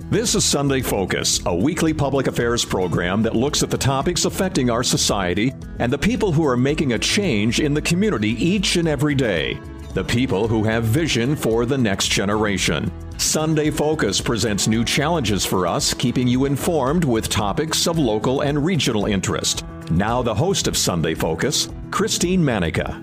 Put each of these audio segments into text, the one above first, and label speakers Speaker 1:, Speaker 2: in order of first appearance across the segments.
Speaker 1: This is Sunday Focus, a weekly public affairs program that looks at the topics affecting our society and the people who are making a change in the community each and every day. The people who have vision for the next generation. Sunday Focus presents new challenges for us, keeping you informed with topics of local and regional interest. Now the host of Sunday Focus, Christine Manica.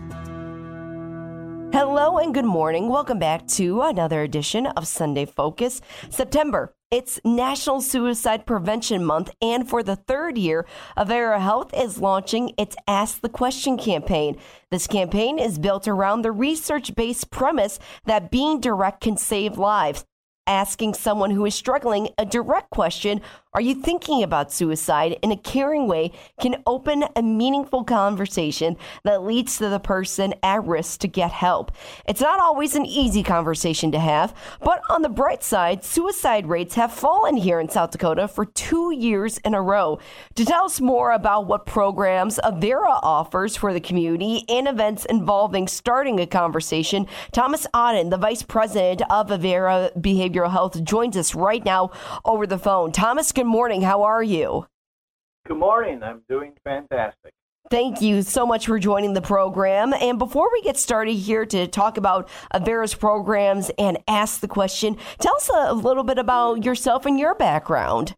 Speaker 2: Hello and good morning. Welcome back to another edition of Sunday Focus. September, it's National Suicide Prevention Month, and for the third year, Avera Health is launching its Ask the Question campaign. This campaign is built around the research-based premise that being direct can save lives. Asking someone who is struggling a direct question, are you thinking about suicide, in a caring way can open a meaningful conversation that leads to the person at risk to get help. It's not always an easy conversation to have, but on the bright side, suicide rates have fallen here in South Dakota for 2 years in a row. To tell us more about what programs Avera offers for the community and events involving starting a conversation, Thomas Auden, the Vice President of Avera Behavioral Health, joins us right now over the phone. Thomas, good morning. How are you?
Speaker 3: Good morning. I'm doing fantastic.
Speaker 2: Thank you so much for joining the program. And before we get started here to talk about Avera's programs and ask the question, tell us a little bit about yourself and your background.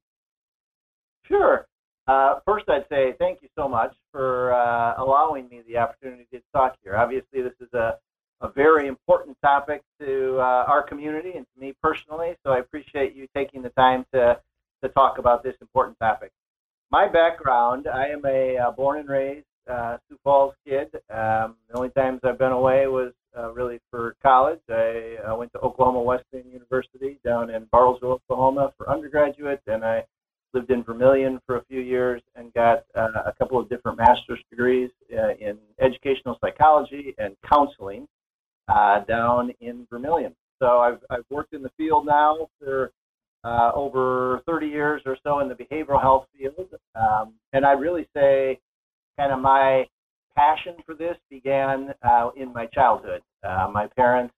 Speaker 3: Sure. First, I'd say thank you so much for allowing me the opportunity to talk here. Obviously, this is a very important topic to our community and to me personally, so I appreciate you taking the time to talk about this important topic. My background, I am a born and raised Sioux Falls kid. The only times I've been away was really for college. I went to Oklahoma Wesleyan University down in Bartlesville, Oklahoma for undergraduate, and I lived in Vermilion for a few years and got a couple of different master's degrees in educational psychology and counseling down in Vermilion. So I've worked in the field now for over 30 years or so in the behavioral health field. And I'd really say kind of my passion for this began in my childhood. My parents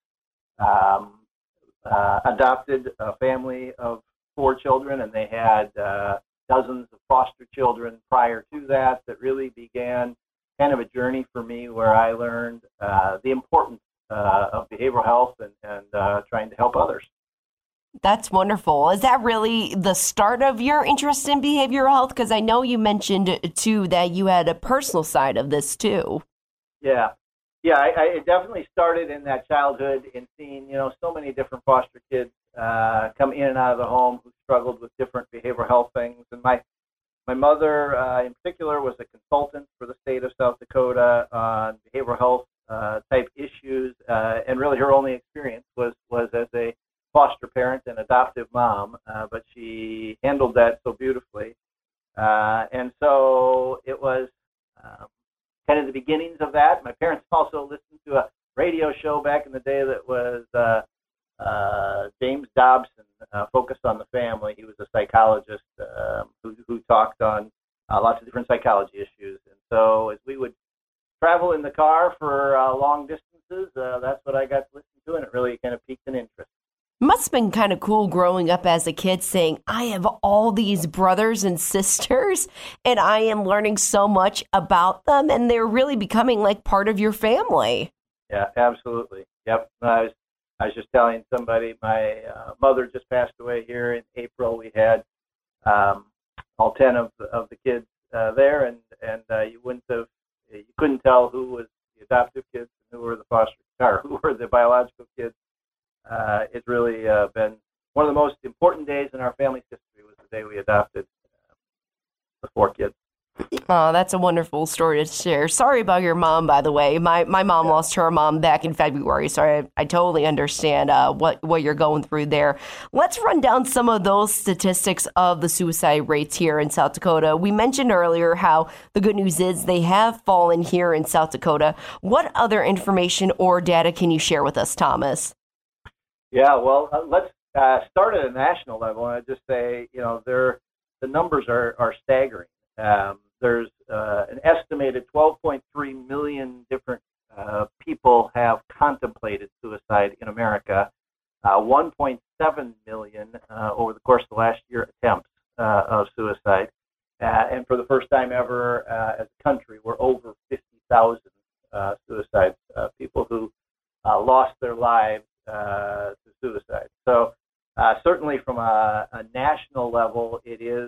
Speaker 3: adopted a family of 4 children, and they had dozens of foster children prior to that really began kind of a journey for me where I learned the importance of behavioral health and trying to help others.
Speaker 2: That's wonderful. Is that really the start of your interest in behavioral health? Because I know you mentioned, too, that you had a personal side of this, too.
Speaker 3: Yeah, I definitely started in that childhood in seeing, so many different foster kids come in and out of the home who struggled with different behavioral health things. And my mother, in particular, was a consultant for the state of South Dakota on behavioral health type issues, and really her only experience was as a foster parent and adoptive mom, but she handled that so beautifully. And so it was kind of the beginnings of that. My parents also listened to a radio show back in the day that was James Dobson, focused on the family. He was a psychologist who talked on lots of different psychology issues. And so as we would travel in the car for long distances, that's what I got to listen to, and it really kind of piqued an interest.
Speaker 2: Must have been kind of cool growing up as a kid saying, I have all these brothers and sisters, and I am learning so much about them, and they're really becoming like part of your family.
Speaker 3: Yeah, absolutely. Yep. I was just telling somebody, my mother just passed away here in April. We had all 10 of the kids there, and you couldn't tell who was the adoptive kids and who were who were the biological kids. It's really been one of the most important days in our family's history. Was the day we adopted the 4 kids.
Speaker 2: Oh, that's a wonderful story to share. Sorry about your mom, by the way. My mom lost her mom back in February, so I totally understand what you're going through there. Let's run down some of those statistics of the suicide rates here in South Dakota. We mentioned earlier how the good news is they have fallen here in South Dakota. What other information or data can you share with us, Thomas?
Speaker 3: Yeah, well, let's start at a national level, and I just say, the numbers are staggering. There's an estimated 12.3 million different people have contemplated suicide in America. 1.7 million over the course of the last year attempts of suicide. And for the first time ever as a country, we're over 50,000 suicides, people who lost their lives to suicide. So certainly from a national level, it is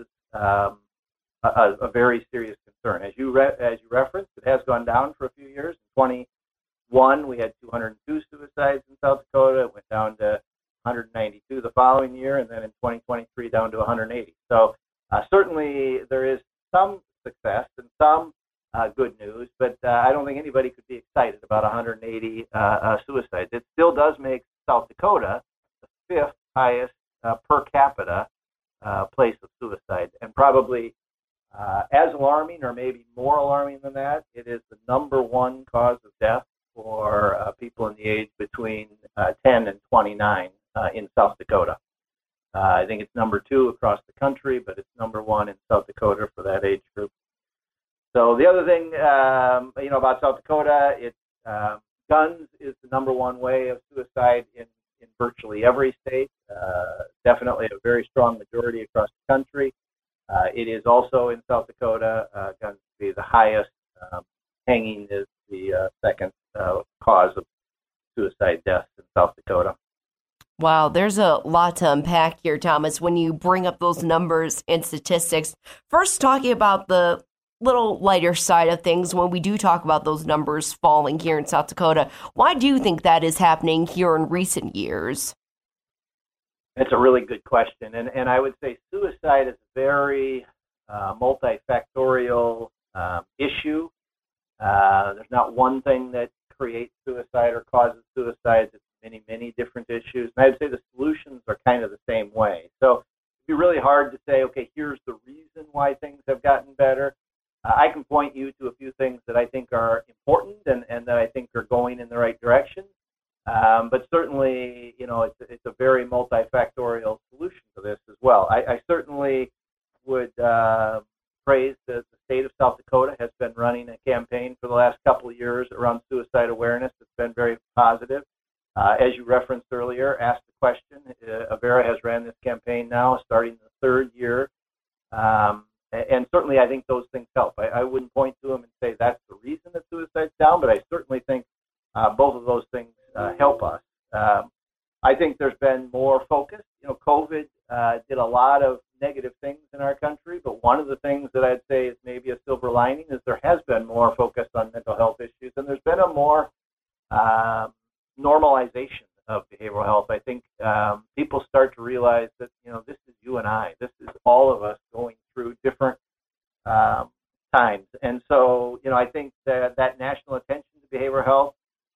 Speaker 3: a very serious concern. As you referenced, it has gone down for a few years. In 2021, we had 202 suicides in South Dakota. It went down to 192 the following year, and then in 2023 down to 180. So certainly there is some success and some good news, but I don't think anybody could be excited about 180 suicides. It still does make South Dakota the fifth highest per capita place of suicide, and probably as alarming or maybe more alarming than that, it is the number one cause of death for people in the age between 10 and 29 in South Dakota. I think it's number two across the country, but it's number one in South Dakota for that age group. So the other thing, about South Dakota, it's guns is the number one way of suicide in virtually every state. Definitely a very strong majority across the country. It is also in South Dakota, guns to be the highest. Hanging is the second cause of suicide deaths in South Dakota.
Speaker 2: Wow, there's a lot to unpack here, Thomas, when you bring up those numbers and statistics. First, talking about the little lighter side of things, when we do talk about those numbers falling here in South Dakota, why do you think that is happening here in recent years?
Speaker 3: It's a really good question, and I would say suicide is a very multifactorial issue. There's not one thing that creates suicide or causes suicide. It's many different issues, and I'd say the solutions are kind of the same way. So it'd be really hard to say, okay, here's the reason why things have gotten better. I can point you to a few things that I think are important and that I think are going in the right direction. But certainly, it's a very multifactorial solution to this as well. I certainly would praise that the state of South Dakota has been running a campaign for the last couple of years around suicide awareness. It's been very positive. As you referenced earlier, Ask the Question. Avera has ran this campaign now, starting the third year. And certainly I think those things help. I wouldn't point to them and say that's the reason that suicide's down, but I certainly think both of those things help us. I think there's been more focus. COVID did a lot of negative things in our country, but one of the things that I'd say is maybe a silver lining is there has been more focus on mental health issues, and there's been a more normalization of behavioral health. I think people start to realize that, this is you and I. This is all of us going through different times. And so, I think that national attention to behavioral health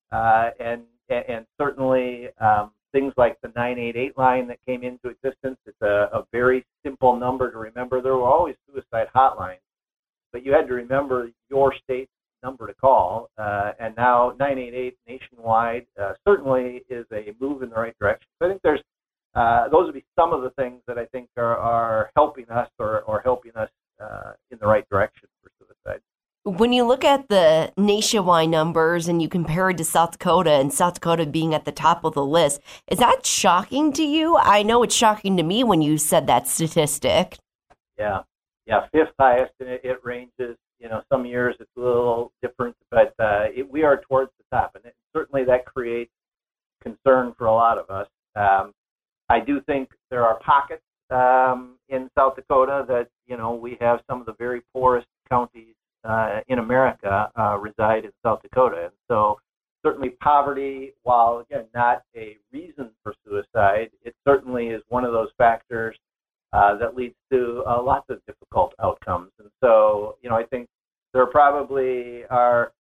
Speaker 3: and certainly things like the 988 line that came into existence, it's a very simple number to remember. There were always suicide hotlines, but you had to remember your state's number to call, and now 988 nationwide certainly is a move in the right direction. So I think there's those would be some of the things that I think are helping us or helping us in the right direction for suicide.
Speaker 2: When you look at the nationwide numbers and you compare it to South Dakota and South Dakota being at the top of the list, is that shocking to you? I know it's shocking to me when you said that statistic.
Speaker 3: Yeah, fifth highest, and it ranges. Some years it's a little different, but we are towards the top, and certainly that creates concern for a lot of us. I do think there are pockets in South Dakota that, we have some of the very poorest counties in America reside in South Dakota. And so certainly poverty, while, again, not a reason for suicide, it certainly is one of those factors that leads to lots of difficult outcomes. And so, I think there probably are,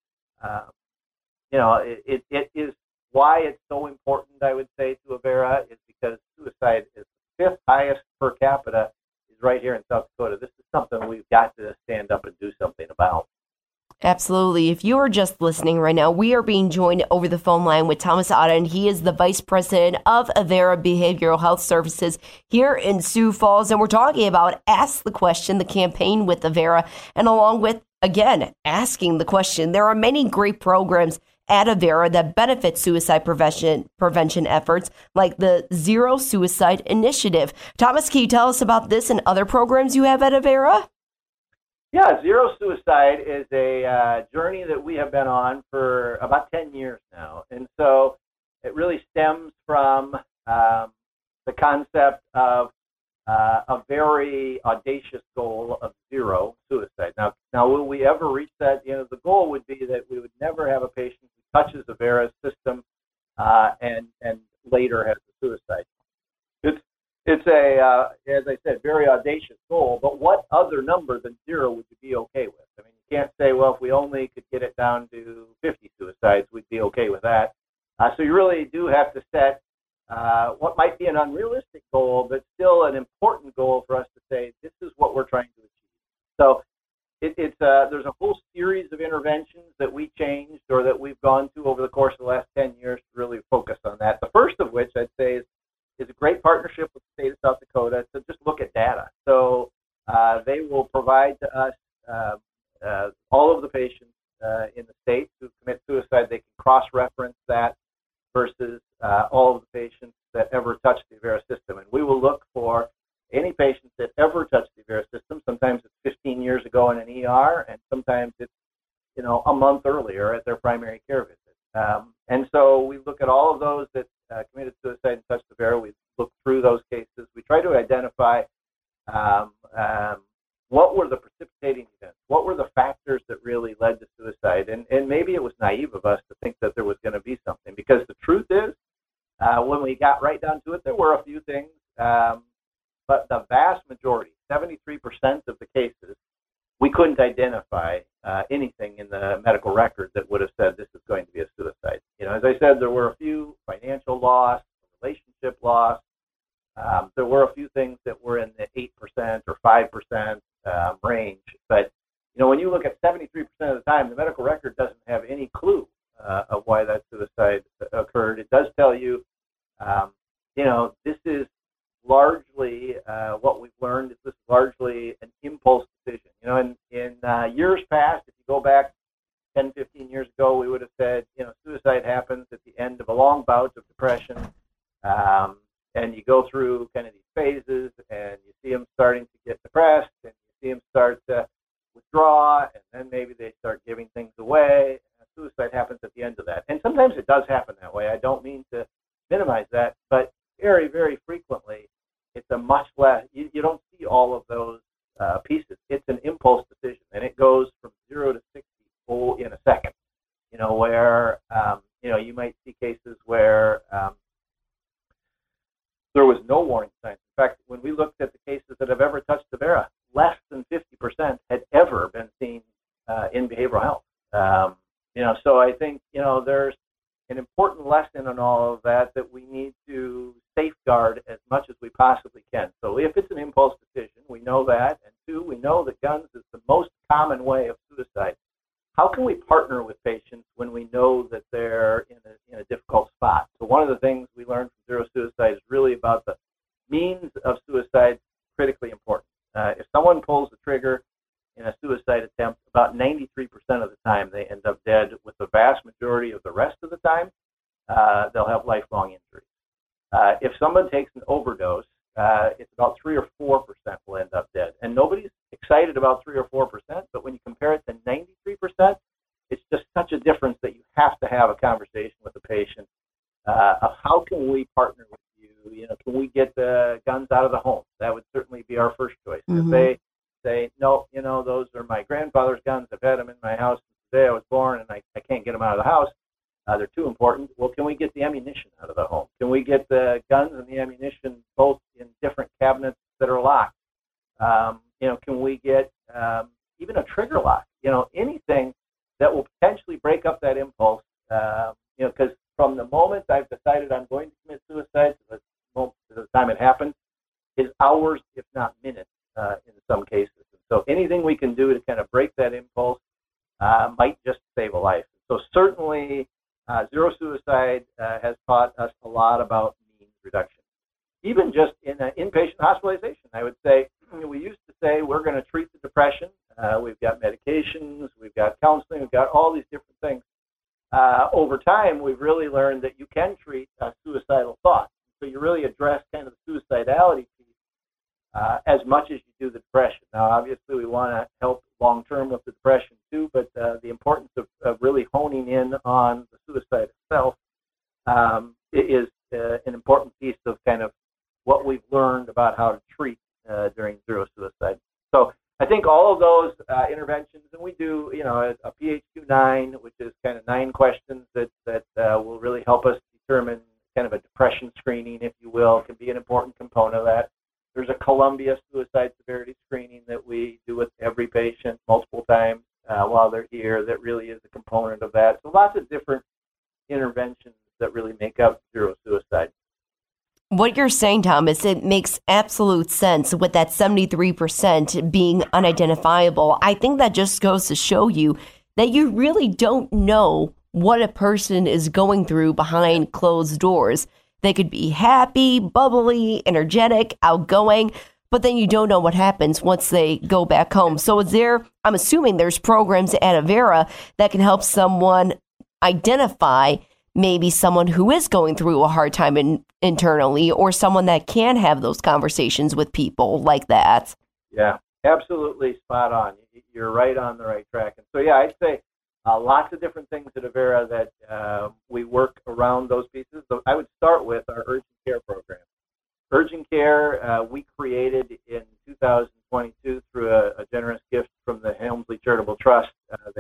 Speaker 3: it is why it's so important, I would say, to Avera, is because suicide is the fifth highest per capita is right here in South Dakota. This is something we've got to stand up and do something about.
Speaker 2: Absolutely. If you are just listening right now, we are being joined over the phone line with Thomas Otta, and he is the Vice President of Avera Behavioral Health Services here in Sioux Falls. And we're talking about Ask the Question, the campaign with Avera, and along with, again, asking the question. There are many great programs at Avera that benefit suicide prevention efforts like the Zero Suicide Initiative. Thomas, can you tell us about this and other programs you have at Avera?
Speaker 3: Yeah, Zero Suicide is a journey that we have been on for about 10 years now. And so it really stems from the concept of a very audacious goal of zero suicide. Now, will we ever reach that? The goal would be that we would never have a patient who touches Avera's system and later has a suicide. It's a, as I said, very audacious goal, but what other number than zero would you be okay with? I mean, you can't say, well, if we only could get it down to 50 suicides, we'd be okay with that. So you really do have to set what might be an unrealistic goal, but still an important goal for us to say, this is what we're trying to achieve. So there's a whole series of interventions that we changed or that we've gone through over the course of the last 10 years to really focus on that. The first of which I'd say is a great partnership with the state of South Dakota to just look at data. So they will provide to us all of the patients in the state who commit suicide. They can cross-reference that versus all of the patients that ever touch the Avera system. And we will look for any patients that ever touch the Avera system. Sometimes it's 15 years ago in an ER, and sometimes it's a month earlier at their primary care visit. And so we look at all of those that committed suicide and touched Avera. We look through those cases. We try to identify what were the precipitating events, what were the factors that really led to suicide. And maybe it was naive of us to think that there was going to be something, because the truth is, when we got right down to it, there were a few things, but the vast majority, 73% of the cases, we couldn't identify anything in the medical record that would have said this is going to be a suicide. As I said, there were a few financial loss, relationship loss. There were a few things that were in the 8% or 5% range. But, when you look at 73% of the time, the medical record doesn't have any clue of why that suicide occurred. It does tell you, this is largely what we've learned is this is largely an impulse decision. In years past, if you go back 10, 15 years ago, we would have said, suicide happens at the end of a long bout of depression, and you go through kind of these phases, and you see them starting to get depressed, and you see them start to withdraw, and then maybe they start giving things away. And suicide happens at the end of that. And sometimes it does happen that way. I don't mean to minimize that, but very, very frequently, it's a much less, you don't see all of those pieces. It's an impulse decision, and it goes from 0 to 60 in a second, where, you might see cases where there was no warning signs. In fact, when we looked at the cases that have ever touched Avera, less than 50% had ever been seen in behavioral health. So I think, there's an important lesson in all of that we need to safeguard as much as we possibly can. So if it's an impulse decision, we know that. And two, we know that guns is the most common way of suicide. How can we partner with patients when we know that they're in a difficult spot? So one of the things we learned from Zero Suicide is really about the means of suicide, critically important. If someone pulls the trigger in a suicide attempt, about 93% of the time they end up dead. With the vast majority of the rest of the time, they'll have lifelong injuries. If someone takes an overdose, it's about 3 or 4% will end up dead. And nobody's excited about 3 or 4%, but when you compare it to 93%, it's just such a difference that you have to have a conversation with the patient of how can we partner with you? Can we get the guns out of the home? That would certainly be our first choice. Mm-hmm. If they say, no, those are my grandfather's guns. I've had them in my house since the day I was born, and I can't get them out of the house. They're too important. Well, can we get the ammunition out of the home? Can we get the guns and the ammunition both in different cabinets that are locked? Can we get even a trigger lock? Anything that will potentially break up that impulse. Because from the moment I've decided I'm going to commit suicide to the time it happens is hours, if not minutes, in some cases. And so anything we can do to kind of break that impulse might just save a life. So certainly, Zero Suicide has taught us a lot about means reduction. Even just in inpatient hospitalization, I would say, we used to say we're going to treat the depression. We've got medications, we've got counseling, we've got all these different things over over time, we've really learned that you can treat suicidal thoughts. So you really address kind of the suicidality piece as much as you do the depression. Now, obviously, we want to help long-term with the depression too, but the importance of really honing in on the suicide itself is an important piece of kind of what we've learned about how to treat during zero suicide. So I think all of those interventions, and we do, a PHQ-9, which is kind of 9 questions that will really help us determine kind of a depression screening, if you will, can be an important component of that. There's a Columbia suicide severity screening that we do with every patient multiple times while they're here that really is a component of that. So lots of different interventions that really make up zero suicide.
Speaker 2: What you're saying, Thomas, it makes absolute sense with that 73% being unidentifiable. I think that just goes to show you that you really don't know what a person is going through behind closed doors. They could be happy, bubbly, energetic, outgoing, but then you don't know what happens once they go back home. So I'm assuming there's programs at Avera that can help someone identify maybe someone who is going through a hard time internally, or someone that can have those conversations with people like that.
Speaker 3: Yeah, absolutely spot on. You're right on the right track. And so, yeah, I'd say lots of different things at Avera that we work around those pieces. So I would start with our urgent care program. Urgent care we created in 2022 through a generous gift from the Helmsley Charitable Trust.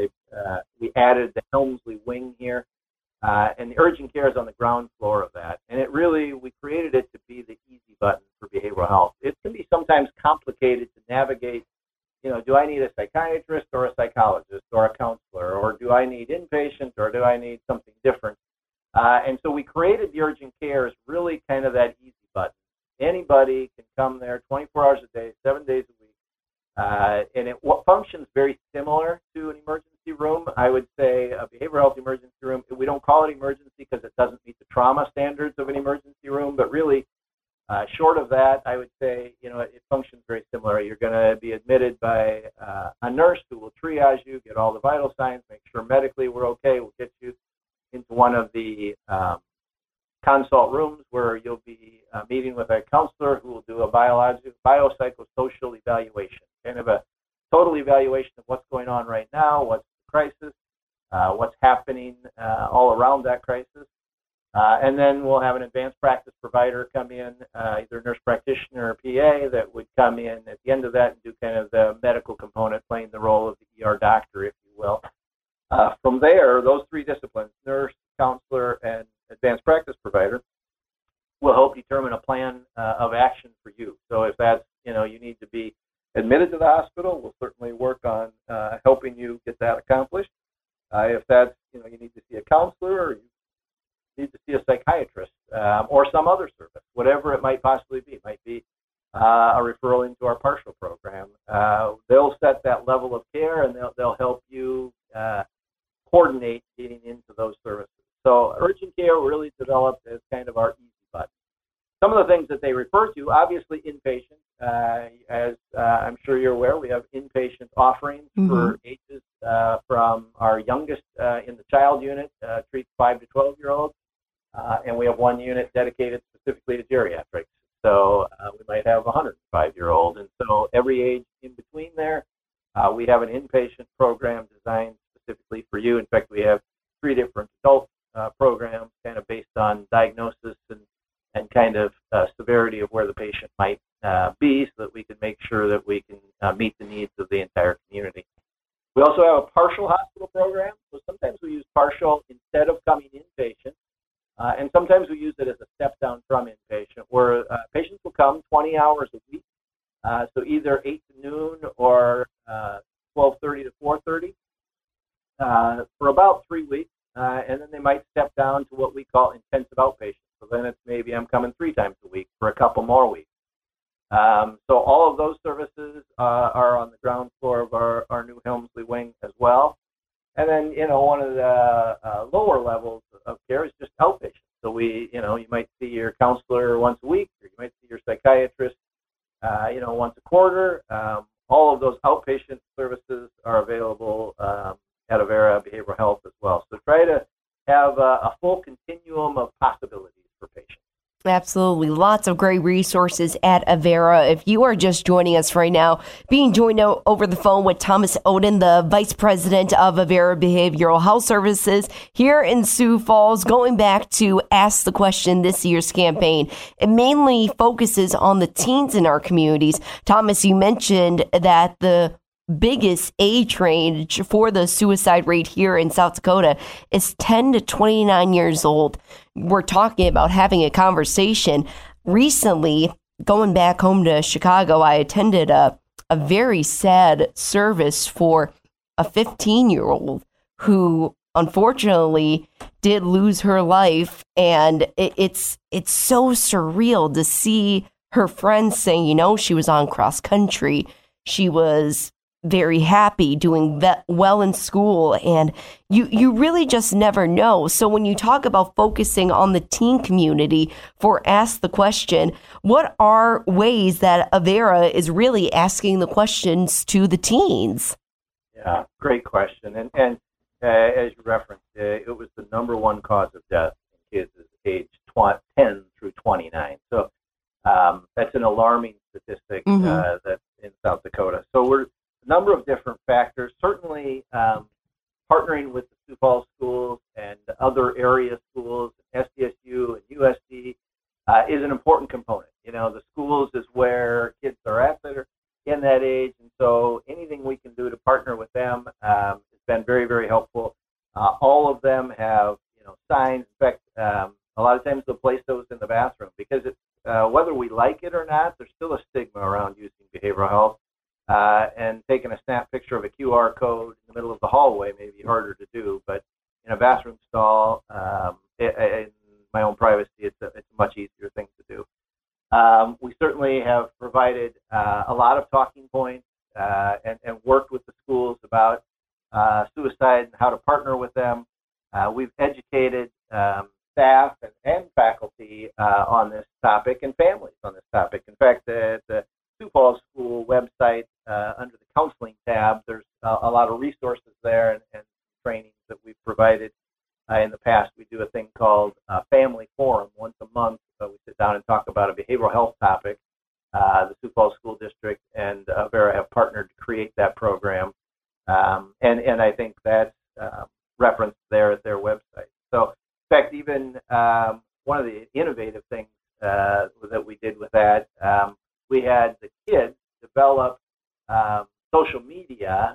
Speaker 3: We added the Helmsley wing here. And the urgent care is on the ground floor of that. And we created it to be the easy button for behavioral health. It can be sometimes complicated to navigate, do I need a psychiatrist or a psychologist or a counselor, or do I need inpatient, or do I need something different? And so we created the urgent care as really kind of that easy button. Anybody can come there 24 hours a day, 7 days a week. And it functions very similar to an emergency room. I would say a behavioral health emergency room, we don't call it emergency because it doesn't meet the trauma standards of an emergency room, but really short of that, I would say, it functions very similar. You're going to be admitted by a nurse who will triage you, get all the vital signs, make sure medically we're okay. We'll get you into one of the consult rooms where you'll be meeting with a counselor who will do a biopsychosocial evaluation, kind of a total evaluation of what's going on right now, what's the crisis, what's happening all around that crisis. And then we'll have an advanced practice provider come in, either a nurse practitioner or PA, that would come in at the end of that and do kind of the medical component, playing the role of the ER doctor, if you will. From there, those 3 disciplines, nurse, counselor, and advanced practice provider, will help determine a plan of action for you. So if that's, you need to be admitted to the hospital, we'll certainly work on helping you get that accomplished. If that's, you need to see a counselor, or you need to see a psychiatrist or some other service, whatever it might possibly be. It might be a referral into our partial program. They'll set that level of care, and they'll help you coordinate getting into those services. So urgent care really developed as kind of our easy button. Some of the things that they refer to, obviously inpatient. As I'm sure you're aware, we have inpatient offerings for ages from our youngest in the child unit, treats 5 to 12-year-olds, and we have one unit dedicated specifically to geriatrics. So we might have a 105-year-old. And so every age in between there, we have an inpatient program designed specifically for you. In fact, we have 3 different adult programs kind of based on diagnosis and kind of severity of where the patient might be, so that we can make sure that we can meet the needs of the entire community. We also have a partial hospital program. So sometimes we use partial instead of coming inpatient, and sometimes we use it as a step down from inpatient, where patients will come 20 hours a week, so either 8 to noon or 12:30 to 4:30 for about 3 weeks, and then they might step down to what we call intensive outpatient. So then it's maybe I'm coming 3 times a week for a couple more weeks. So all of those services are on the ground floor of our new Helmsley wing as well. And then, one of the lower levels of care is just outpatient. So you might see your counselor once a week, or you might see your psychiatrist, once a quarter. All of those outpatient services are available at Avera Behavioral Health as well. So try to have a full continuum of possibilities for patients.
Speaker 2: Absolutely. Lots of great resources at Avera. If you are just joining us right now, being joined over the phone with Thomas Oden, the Vice President of Avera Behavioral Health Services here in Sioux Falls, going back to Ask the Question, this year's campaign. It mainly focuses on the teens in our communities. Thomas, you mentioned that the biggest age range for the suicide rate here in South Dakota is 10 to 29 years old. We're talking about having a conversation. Recently, going back home to Chicago, I attended a very sad service for a 15-year-old who unfortunately did lose her life. And it's so surreal to see her friends saying, she was on cross country. She was very happy, doing well in school, and you really just never know. So when you talk about focusing on the teen community for Ask the Question, what are ways that Avera is really asking the questions to the teens?
Speaker 3: Yeah, great question. And as you referenced, it was the number one cause of death in kids aged 10 through 29. So that's an alarming statistic that's in South Dakota. So we're a number of different factors. Certainly, partnering with the Sioux Falls schools and other area schools, SDSU and USD, is an important component. The schools is where kids are at that are in that age, and so anything we can do to partner with them has been very, very helpful. All of them have, signs. In fact, a lot of times they'll place those in the bathroom because it's whether we like it or not, there's still a stigma around using behavioral health. And taking a snap picture of a QR code in the middle of the hallway may be harder to do, but in a bathroom stall, in my own privacy, it's a much easier thing to do. We certainly have provided a lot of talking points and worked with the schools about suicide and how to partner with them. We've educated staff and faculty on this topic and families on this topic. In fact, the Sioux Falls School website, under the counseling tab, there's a lot of resources there and trainings that we've provided. In the past, we do a thing called Family Forum once a month. We sit down and talk about a behavioral health topic. The Sioux Falls School District and Avera have partnered to create that program. And I think that's referenced there at their website. So, in fact, even one of the innovative things that we did with that, we had the kids develop social media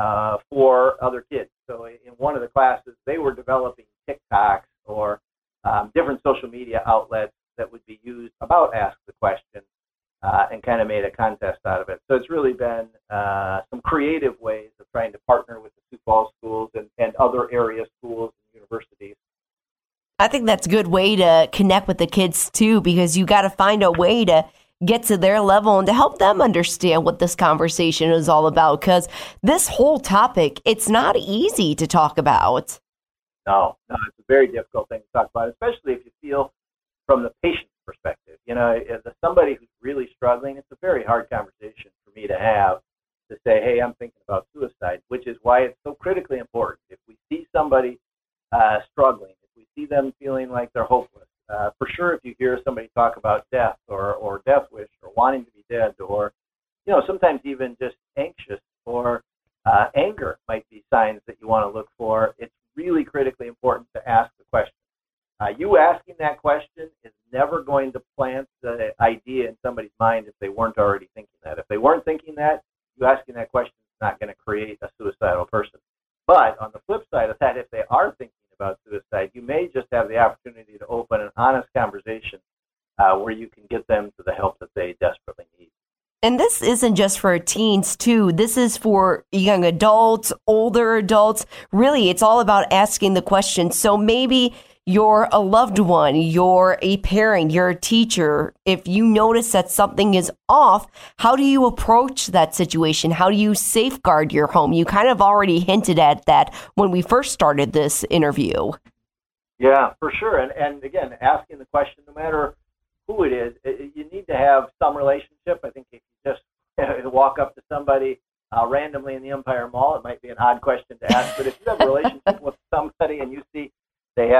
Speaker 3: for other kids. So in one of the classes, they were developing TikToks or different social media outlets that would be used about Ask the Question and kind of made a contest out of it. So it's really been some creative ways of trying to partner with the Sioux Falls schools and other area schools and universities.
Speaker 2: I think that's a good way to connect with the kids too, because you got to find a way to get to their level and to help them understand what this conversation is all about, because this whole topic, it's not easy to talk about.
Speaker 3: No, it's a very difficult thing to talk about, especially if you feel from the patient's perspective. As somebody who's really struggling, it's a very hard conversation for me to have to say, hey, I'm thinking about suicide, which is why it's so critically important. If we see somebody struggling, if we see them feeling like they're hopeless, for sure, if you hear somebody talk about death or death wish or wanting to be dead or, sometimes even just anxious or anger might be signs that you want to look for, it's really critically important to ask the question. You asking that question is never going to plant the idea in somebody's mind if they weren't already thinking that. If they weren't thinking that, you asking that question is not going to create a suicidal person. But on the flip side of that, if they are thinking about suicide, you may just have the opportunity to open an honest conversation where you can get them to the help that they desperately need.
Speaker 2: And this isn't just for teens, too. This is for young adults, older adults. Really, it's all about asking the question. So maybe you're a loved one, you're a parent, you're a teacher. If you notice that something is off, how do you approach that situation? How do you safeguard your home? You kind of already hinted at that when we first started this interview.
Speaker 3: Yeah, for sure. And again, asking the question, no matter who it is, you need to have some relationship. I think if you just walk up to somebody randomly in the Empire Mall, it might be an odd question to ask. But if you have a relationship with somebody and you see they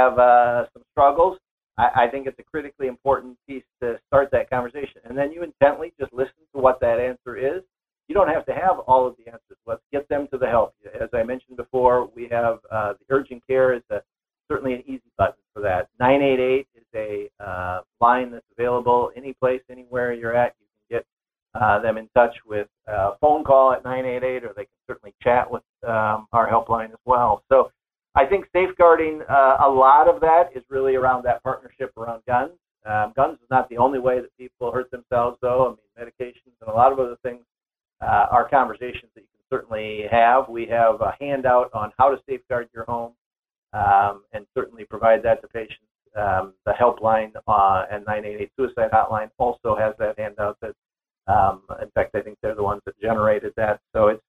Speaker 3: I think it's a critically important piece to start that conversation. And then you intently just listen to what that answer is. You don't have to have all of the answers. Let's get them to the help. As I mentioned before, we have the urgent care is certainly an easy button for that. 988 is a line that's available any place, anywhere you're at. You can get them in touch with a phone call at 988, or they can certainly chat with our helpline as well. So I think safeguarding a lot of that is really around that partnership around guns. Guns is not the only way that people hurt themselves, though. I mean, medications and a lot of other things are conversations that you can certainly have. We have a handout on how to safeguard your home and certainly provide that to patients. The helpline and 988 suicide hotline also has that handout. That, in fact, I think they're the ones that generated that. So it's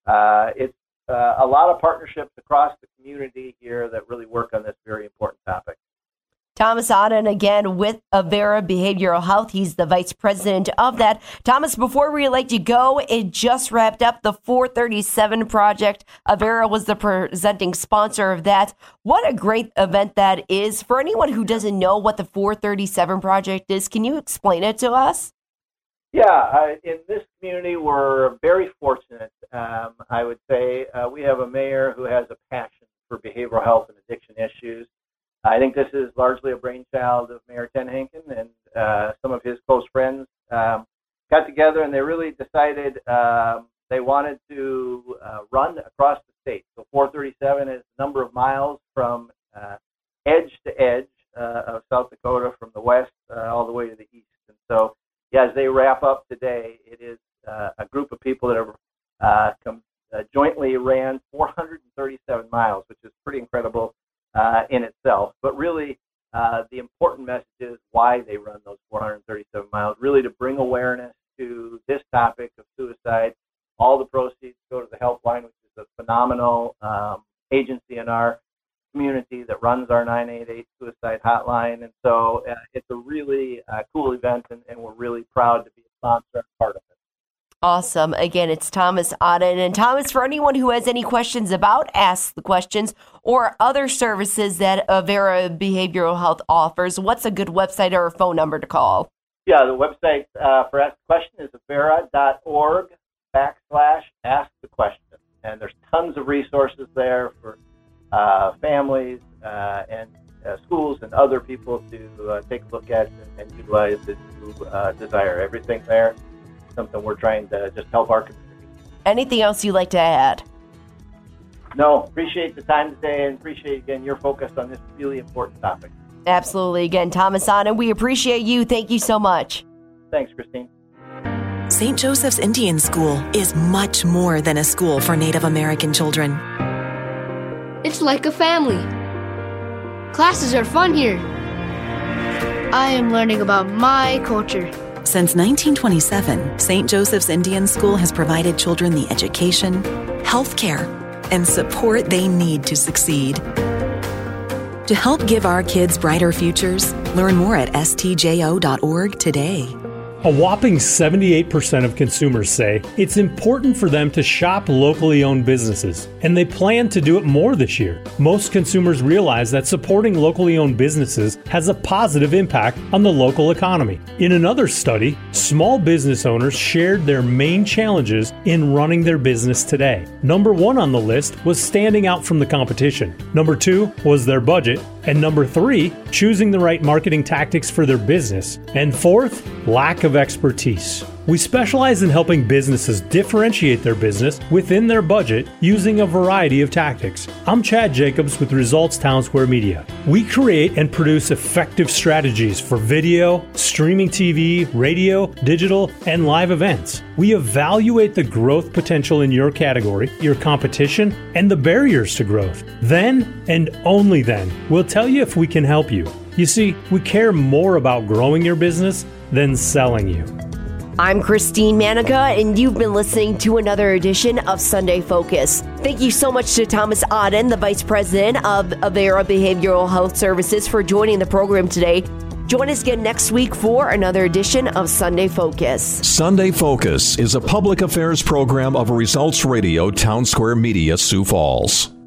Speaker 3: a lot of partnerships across the community here that really work on this very important topic.
Speaker 2: Thomas Auden, again, with Avera Behavioral Health. He's the vice president of that. Thomas, before we let you go, it just wrapped up the 437 Project. Avera was the presenting sponsor of that. What a great event that is. For anyone who doesn't know what the 437 Project is, can you explain it to us?
Speaker 3: Yeah, in this community, we're very fortunate. I would say we have a mayor who has a passion for behavioral health and addiction issues. I think this is largely a brainchild of Mayor Ken Henkin and some of his close friends got together, and they really decided they wanted to run across the state. So 437 is the number of miles from edge to edge of South Dakota, from the west all the way to the east. And so, yeah, as they wrap up today, it is a group of people that have jointly ran 437 miles, which is pretty incredible in itself. But really, the important message is why they run those 437 miles, really to bring awareness to this topic of suicide. All the proceeds go to the helpline, which is a phenomenal agency in our community that runs our 988 suicide hotline. And so it's a really cool event, and we're really proud to be a sponsor and part of it.
Speaker 2: Awesome. Again, it's Thomas Auden. And Thomas, for anyone who has any questions about Ask the Questions or other services that Avera Behavioral Health offers, what's a good website or a phone number to call?
Speaker 3: Yeah, the website for Ask the Question is avera.org/Ask the Question. And there's tons of resources there for families and schools and other people to take a look at and utilize if you desire. Everything there. Something we're trying to just help our community.
Speaker 2: Anything else you'd like to add?
Speaker 3: No, appreciate the time today and appreciate, again, your focus on this really important topic.
Speaker 2: Absolutely. Again, Thomas Auden, we appreciate you. Thank you so much.
Speaker 3: Thanks, Christine.
Speaker 4: St. Joseph's Indian School is much more than a school for Native American children.
Speaker 5: It's like a family. Classes are fun here. I am learning about my culture.
Speaker 4: Since 1927, St. Joseph's Indian School has provided children the education, health care, and support they need to succeed. To help give our kids brighter futures, learn more at stjo.org today.
Speaker 6: A whopping 78% of consumers say it's important for them to shop locally owned businesses, and they plan to do it more this year. Most consumers realize that supporting locally owned businesses has a positive impact on the local economy. In another study, small business owners shared their main challenges in running their business today. Number 1 on the list was standing out from the competition. Number 2 was their budget. And number 3, choosing the right marketing tactics for their business. And 4th, lack of expertise. We specialize in helping businesses differentiate their business within their budget using a variety of tactics. I'm Chad Jacobs with Results Town Square Media. We create and produce effective strategies for video, streaming TV, radio, digital, and live events. We evaluate the growth potential in your category, your competition, and the barriers to growth. Then, and only then, we'll tell you if we can help you. You see, we care more about growing your business than selling you.
Speaker 2: I'm Christine Manica, and you've been listening to another edition of Sunday Focus. Thank you so much to Thomas Auden, the Vice President of Avera Behavioral Health Services, for joining the program today. Join us again next week for another edition of Sunday Focus.
Speaker 1: Sunday Focus is a public affairs program of Results Radio Town Square Media, Sioux Falls.